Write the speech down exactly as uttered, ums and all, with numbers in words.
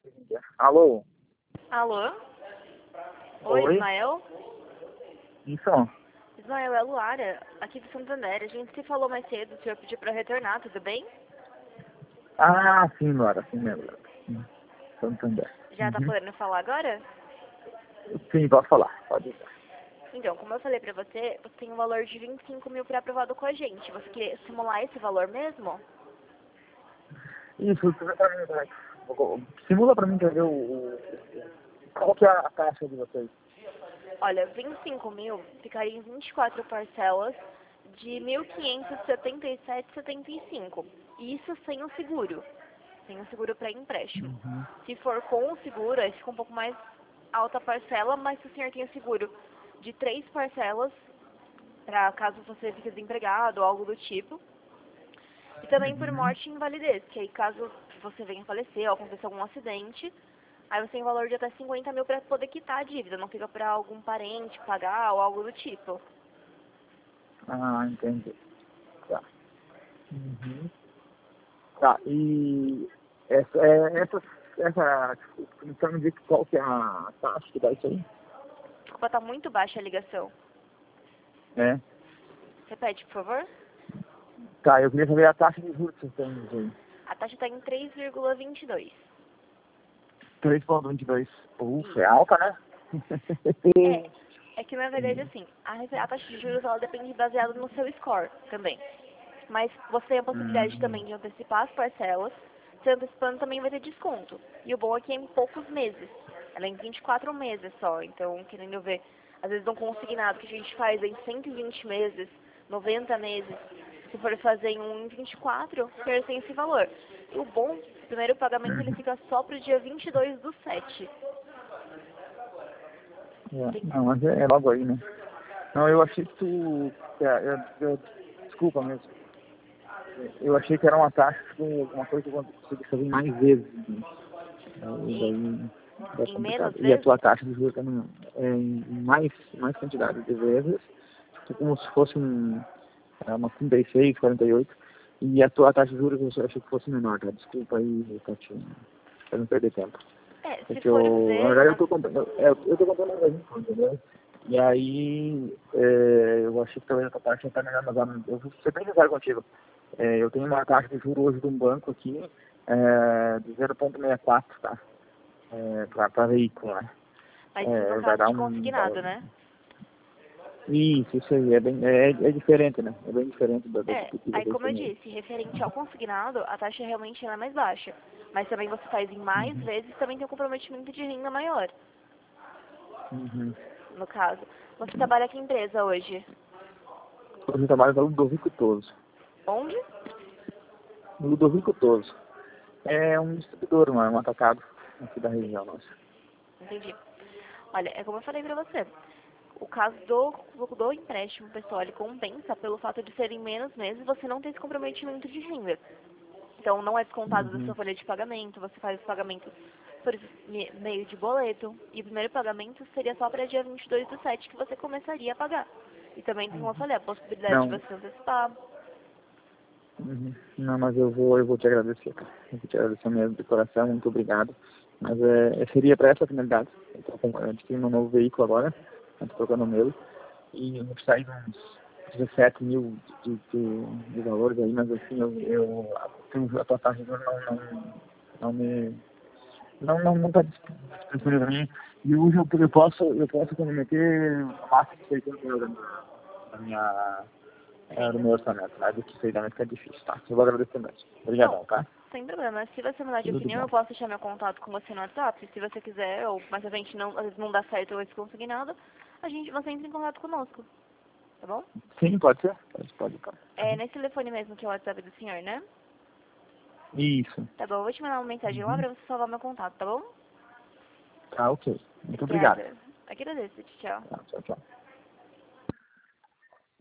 Alô? Alô? Oi, Oi? Ismael? Isso? Ismael, é a Luara, aqui do Santander. A gente se falou mais cedo, o senhor pediu pra retornar, tudo bem? Ah, sim, Laura, sim, lembro. Sim, Santander. Já tá Uhum. podendo falar agora? Sim, pode falar, pode ir. Então, como eu falei pra você, você tem um valor de vinte e cinco mil pré-aprovado com a gente. Você quer simular esse valor mesmo? Isso, simula pra mim, vai. Simula pra mim pra ver o, o- qual que é a taxa de vocês. Olha, vinte e cinco mil ficaria em vinte e quatro parcelas de mil quinhentos e setenta e sete vírgula setenta e cinco. Isso sem o seguro. Sem o seguro para empréstimo. Uhum. Se for com o seguro, aí fica um pouco mais alta a parcela, mas se o senhor tem o seguro de três parcelas, para caso você fique desempregado ou algo do tipo, e também por Uhum. morte e invalidez, que aí caso você venha falecer ou aconteça algum acidente, aí você tem um valor de até cinquenta mil para poder quitar a dívida, não fica para algum parente pagar ou algo do tipo. Ah, entendi. Tá. Uhum. Tá, e essa, é, essa, essa, então me diz qual que é a taxa que dá isso aí? Desculpa, tá muito baixa a ligação. É. Repete, por favor. Tá, eu queria saber a taxa de juros que vocês têm aí. A taxa está em três vírgula vinte e dois. três vírgula vinte e dois. Ufa, é Isso. alta, né? É, é que na verdade assim, a, refe- a taxa de juros ela depende baseada no seu score também. Mas você tem a possibilidade Hum, também de antecipar as parcelas. Se antecipando também vai ter desconto. E o bom é que é em poucos meses. Ela é em vinte e quatro meses só. Então, querendo ver, às vezes um consignado que a gente faz em cento e vinte meses, noventa meses. Se for fazer em um em vinte e quatro, você tem esse valor. E o bom, o primeiro pagamento ele uhum. fica só pro dia vinte e dois do sete. É, Tem- não, mas é, é logo aí, né? Não, eu achei que tu. É, eu, eu- desculpa mesmo. Eu achei que era uma taxa, tipo, uma coisa que eu conseguia fazer em mais vezes. Né? Aí E daí é em menos complicado. E a vezes, tua taxa de juros também é em mais, mais quantidade de vezes, tipo, como se fosse um, é, uma trinta e seis, quarenta e oito. E a tua taxa de juros eu achei que fosse menor, tá? Desculpa aí, Tati, pra não perder tempo. é, se Porque for eu, na ver, verdade, eu na- tô comprando, eu, eu tô comprando um garimpo, entendeu? E aí, é, eu achei que talvez essa taxa ia estar melhor, mas agora eu vou ser bem sincero contigo. É, eu tenho uma taxa de juros hoje de um banco aqui, é, de zero vírgula sessenta e quatro, tá? É, para veículo, né? mas isso no É, vai caso dar de um valor. consignado, né? Isso, isso aí, é, bem, é, é diferente, né? É bem diferente da, da É, que que aí vocês como eu têm aí. disse, referente ao consignado, a taxa realmente ela é mais baixa. Mas também você faz em mais Uhum. vezes, também tem um comprometimento de renda maior, Uhum. no caso. Você trabalha aqui em empresa hoje? Hoje eu trabalho no Ludovico Toso. Onde? No Ludovico Toso. É um distribuidor, um, um atacado aqui da região nossa. Entendi. Olha, é como eu falei pra você. O caso do, do empréstimo, pessoal, ele compensa pelo fato de serem menos meses, você não tem esse comprometimento de renda. Então, não é descontado da Uhum. sua folha de pagamento, você faz os pagamentos por me- meio de boleto. E o primeiro pagamento seria só para dia vinte e dois do sete que você começaria a pagar. E também tem, como eu falei, a possibilidade de Não, você antecipar. uhum. Não, mas eu vou, eu vou te agradecer, cara. Eu vou te agradecer mesmo de coração, muito obrigado. Mas é, seria para essa finalidade. Eu tô com- eu adquiri um novo veículo agora, eu tô trocando o meu, e eu vou precisar de uns dezessete mil de, de, de valores aí, mas assim, eu, eu a, a tua taxa de juros não, não, não me não, não, não tá disponível para mim. E hoje eu, eu posso, eu posso comprometer o máximo de seiscentos euros da minha, é, do Sim. meu orçamento, né? Do que isso aí também fica difícil, tá? Eu vou agradecer mais. Não, Obrigadão, tá? sem problema. Se você mudar de Tudo de opinião, bom. eu posso deixar meu contato com você no WhatsApp. Se você quiser, ou mais à frente não, às vezes não dá certo ou esse consignado, a gente, você entra em contato conosco, tá bom? Sim, pode ser? Pode, pode, pode. É nesse telefone mesmo que é o WhatsApp do senhor, né? Isso. Tá bom, eu vou te mandar uma mensagem lá Uhum. pra você salvar meu contato, tá bom? Tá, ok. Muito obrigado. Obrigada. Agradeço, tchau. Tá, tchau, tchau.